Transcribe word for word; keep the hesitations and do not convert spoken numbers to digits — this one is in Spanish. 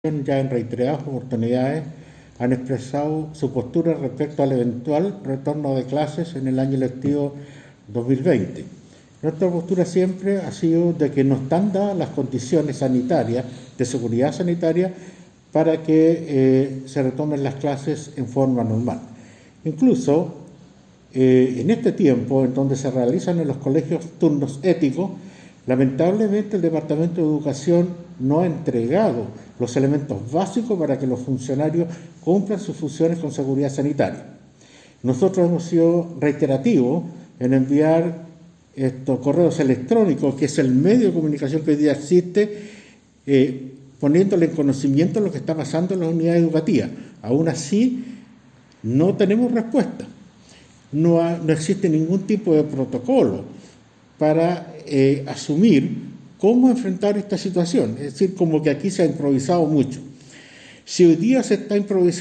Ya en reiteradas oportunidades han expresado su postura respecto al eventual retorno de clases en el año lectivo dos mil veinte. Nuestra postura siempre ha sido de que no están dadas las condiciones sanitarias, de seguridad sanitaria, para que eh, se retomen las clases en forma normal. Incluso eh, en este tiempo, en donde se realizan en los colegios turnos éticos, lamentablemente el Departamento de Educación no ha entregado los elementos básicos para que los funcionarios cumplan sus funciones con seguridad sanitaria. Nosotros hemos sido reiterativos en enviar estos correos electrónicos, que es el medio de comunicación que hoy día existe, eh, poniéndole en conocimiento lo que está pasando en las unidades educativas. Aún así, no tenemos respuesta. No, ha, no existe ningún tipo de protocolo para eh, asumir cómo enfrentar esta situación. Es decir, como que aquí se ha improvisado mucho. Si hoy día se está improvisando